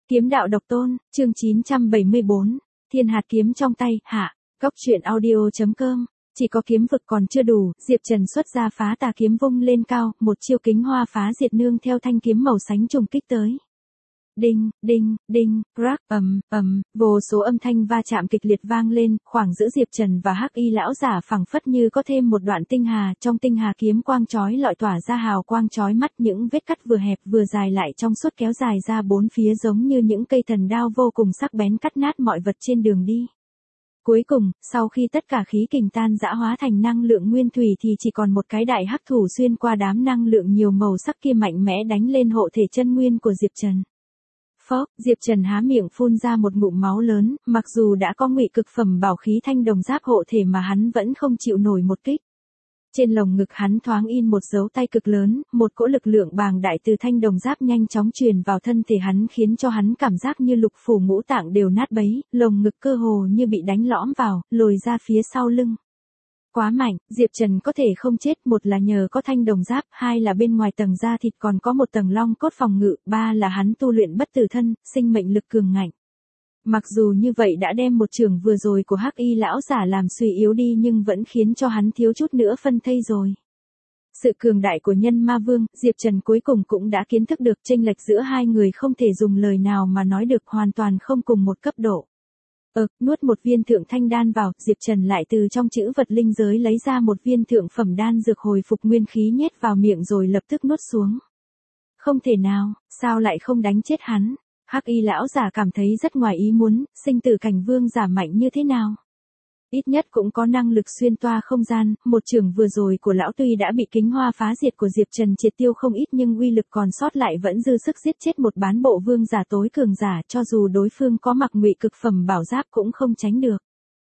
Kiếm đạo độc tôn, chương 974, thiên hạt kiếm trong tay, hạ, góc truyện audio.com, chỉ có kiếm vực còn chưa đủ, Diệp Trần xuất ra phá tà kiếm vung lên cao, một chiêu kính hoa phá diệt nương theo thanh kiếm màu xanh trùng kích tới. Đinh, đinh, đinh, crack, vô số âm thanh va chạm kịch liệt vang lên, khoảng giữa Diệp Trần và Hắc Y lão giả phảng phất như có thêm một đoạn tinh hà, trong tinh hà kiếm quang chói lọi tỏa ra hào quang chói mắt, những vết cắt vừa hẹp vừa dài lại trong suốt kéo dài ra bốn phía giống như những cây thần đao vô cùng sắc bén cắt nát mọi vật trên đường đi. Cuối cùng, sau khi tất cả khí kình tan rã hóa thành năng lượng nguyên thủy thì chỉ còn một cái đại hắc thủ xuyên qua đám năng lượng nhiều màu sắc kia mạnh mẽ đánh lên hộ thể chân nguyên của Diệp Trần. Phốc, Diệp Trần há miệng phun ra một ngụm máu lớn, mặc dù đã có ngụy cực phẩm bảo khí thanh đồng giáp hộ thể mà hắn vẫn không chịu nổi một kích. Trên lồng ngực hắn thoáng in một dấu tay cực lớn, một cỗ lực lượng bàng đại từ thanh đồng giáp nhanh chóng truyền vào thân thể hắn khiến cho hắn cảm giác như lục phủ ngũ tạng đều nát bấy, lồng ngực cơ hồ như bị đánh lõm vào, lồi ra phía sau lưng. Quá mạnh, Diệp Trần có thể không chết, một là nhờ có thanh đồng giáp, hai là bên ngoài tầng da thịt còn có một tầng long cốt phòng ngự, ba là hắn tu luyện bất tử thân, sinh mệnh lực cường ngạnh. Mặc dù như vậy đã đem một trường vừa rồi của Hắc Y lão giả làm suy yếu đi nhưng vẫn khiến cho hắn thiếu chút nữa phân thây rồi. Sự cường đại của nhân ma vương, Diệp Trần cuối cùng cũng đã kiến thức được chênh lệch giữa hai người không thể dùng lời nào mà nói được, hoàn toàn không cùng một cấp độ. Nuốt một viên thượng thanh đan vào, Diệp Trần lại từ trong chữ vật linh giới lấy ra một viên thượng phẩm đan dược hồi phục nguyên khí nhét vào miệng rồi lập tức nuốt xuống. Không thể nào, sao lại không đánh chết hắn? Hắc Y lão giả cảm thấy rất ngoài ý muốn, sinh tử cảnh vương giả mạnh như thế nào? Ít nhất cũng có năng lực xuyên toa không gian, một trường vừa rồi của lão tuy đã bị kính hoa phá diệt của Diệp Trần triệt tiêu không ít nhưng uy lực còn sót lại vẫn dư sức giết chết một bán bộ vương giả tối cường giả, cho dù đối phương có mặc ngụy cực phẩm bảo giáp cũng không tránh được.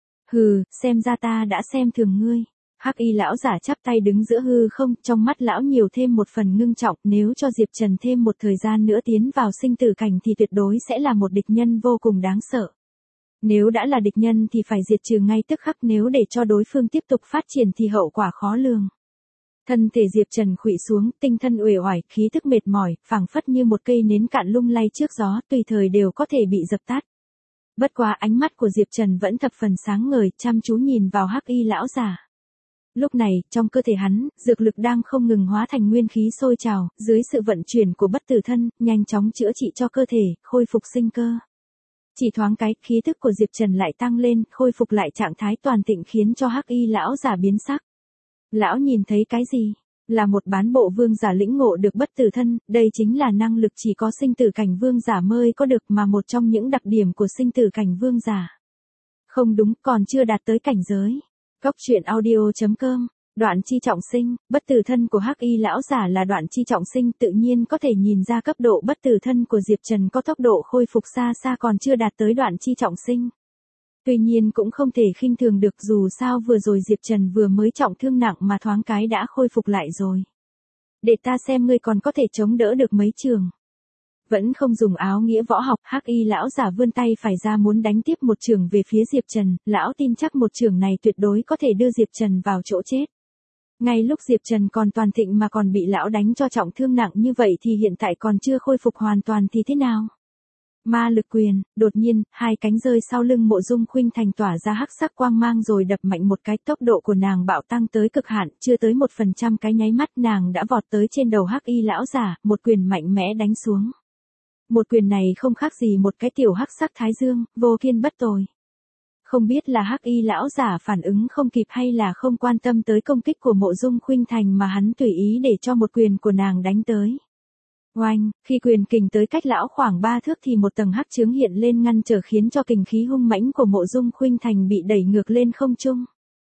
Hừ, xem ra ta đã xem thường ngươi. Hắc Y lão giả chắp tay đứng giữa hư không, trong mắt lão nhiều thêm một phần ngưng trọng, nếu cho Diệp Trần thêm một thời gian nữa tiến vào sinh tử cảnh thì tuyệt đối sẽ là một địch nhân vô cùng đáng sợ. Nếu đã là địch nhân thì phải diệt trừ ngay tức khắc, nếu để cho đối phương tiếp tục phát triển thì hậu quả khó lường. Thân thể Diệp Trần khuỵu xuống, tinh thần uể oải, khí thức mệt mỏi, phảng phất như một cây nến cạn lung lay trước gió, tùy thời đều có thể bị dập tắt. Bất quá ánh mắt của Diệp Trần vẫn thập phần sáng ngời, chăm chú nhìn vào Hắc Y lão giả. Lúc này, trong cơ thể hắn, dược lực đang không ngừng hóa thành nguyên khí sôi trào, dưới sự vận chuyển của bất tử thân, nhanh chóng chữa trị cho cơ thể, khôi phục sinh cơ. Chỉ thoáng cái, khí tức của Diệp Trần lại tăng lên, khôi phục lại trạng thái toàn tịnh khiến cho Hắc Y lão giả biến sắc. Lão nhìn thấy cái gì? Là một bán bộ vương giả lĩnh ngộ được bất tử thân, đây chính là năng lực chỉ có sinh tử cảnh vương giả mới có được mà một trong những đặc điểm của sinh tử cảnh vương giả. Không đúng, còn chưa đạt tới cảnh giới. Góc truyện audio.com, đoạn chi trọng sinh, bất tử thân của Hắc Y lão giả là đoạn chi trọng sinh, tự nhiên có thể nhìn ra cấp độ bất tử thân của Diệp Trần có tốc độ khôi phục xa xa còn chưa đạt tới đoạn chi trọng sinh. Tuy nhiên cũng không thể khinh thường được, dù sao vừa rồi Diệp Trần vừa mới trọng thương nặng mà thoáng cái đã khôi phục lại rồi. Để ta xem ngươi còn có thể chống đỡ được mấy trường. Vẫn không dùng áo nghĩa võ học, Hắc Y lão giả vươn tay phải ra muốn đánh tiếp một trường về phía Diệp Trần, lão tin chắc một trường này tuyệt đối có thể đưa Diệp Trần vào chỗ chết. Ngay lúc Diệp Trần còn toàn thịnh mà còn bị lão đánh cho trọng thương nặng như vậy thì hiện tại còn chưa khôi phục hoàn toàn thì thế nào? Ma lực quyền, đột nhiên, hai cánh rơi sau lưng Mộ Dung Khuynh Thành tỏa ra hắc sắc quang mang rồi đập mạnh một cái, tốc độ của nàng bạo tăng tới cực hạn, chưa tới 1% cái nháy mắt nàng đã vọt tới trên đầu Hắc Y lão giả, một quyền mạnh mẽ đánh xuống. Một quyền này không khác gì một cái tiểu hắc sắc thái dương, vô kiên bất tồi. Không biết là Hắc Y lão giả phản ứng không kịp hay là không quan tâm tới công kích của Mộ Dung Khuynh Thành mà hắn tùy ý để cho một quyền của nàng đánh tới. Oanh, khi quyền kình tới cách lão khoảng 3 thước thì một tầng hắc chướng hiện lên ngăn trở khiến cho kình khí hung mãnh của Mộ Dung Khuynh Thành bị đẩy ngược lên không trung.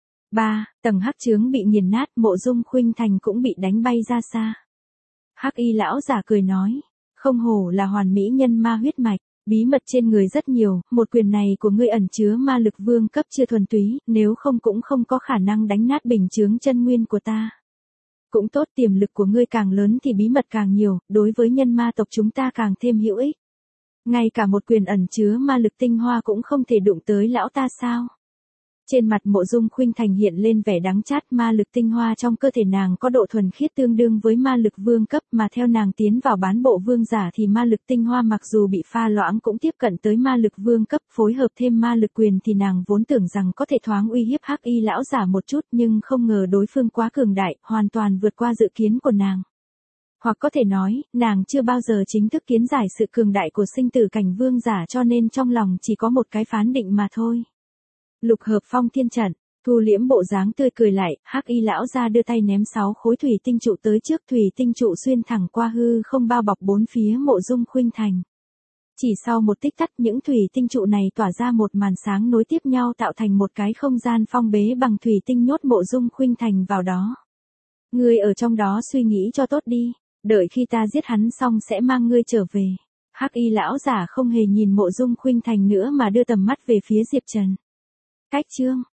Tầng hắc chướng bị nghiền nát, Mộ Dung Khuynh Thành cũng bị đánh bay ra xa. Hắc Y lão giả cười nói, không hổ là hoàn mỹ nhân ma huyết mạch, bí mật trên người rất nhiều, một quyền này của ngươi ẩn chứa ma lực vương cấp chưa thuần túy, nếu không cũng không có khả năng đánh nát bình chướng chân nguyên của ta. Cũng tốt, tiềm lực của ngươi càng lớn thì bí mật càng nhiều, đối với nhân ma tộc chúng ta càng thêm hữu ích. Ngay cả một quyền ẩn chứa ma lực tinh hoa cũng không thể đụng tới lão ta sao? Trên mặt Mộ Dung Khuynh Thành hiện lên vẻ đắng chát, ma lực tinh hoa trong cơ thể nàng có độ thuần khiết tương đương với ma lực vương cấp, mà theo nàng tiến vào bán bộ vương giả thì ma lực tinh hoa mặc dù bị pha loãng cũng tiếp cận tới ma lực vương cấp, phối hợp thêm ma lực quyền thì nàng vốn tưởng rằng có thể thoáng uy hiếp Hắc Y lão giả một chút, nhưng không ngờ đối phương quá cường đại, hoàn toàn vượt qua dự kiến của nàng. Hoặc có thể nói, nàng chưa bao giờ chính thức kiến giải sự cường đại của sinh tử cảnh vương giả, cho nên trong lòng chỉ có một cái phán định mà thôi. Lục hợp phong thiên trận, thu liễm bộ dáng tươi cười lại, Hắc Y lão ra đưa tay ném 6 khối thủy tinh trụ tới trước, thủy tinh trụ xuyên thẳng qua hư không bao bọc bốn phía Mộ Dung Khuynh Thành. Chỉ sau một tích tắc, những thủy tinh trụ này tỏa ra một màn sáng nối tiếp nhau tạo thành một cái không gian phong bế bằng thủy tinh, nhốt Mộ Dung Khuynh Thành vào đó. Ngươi ở trong đó suy nghĩ cho tốt đi, đợi khi ta giết hắn xong sẽ mang ngươi trở về. Hắc Y lão giả không hề nhìn Mộ Dung Khuynh Thành nữa mà đưa tầm mắt về phía Diệp Trần. Cách chương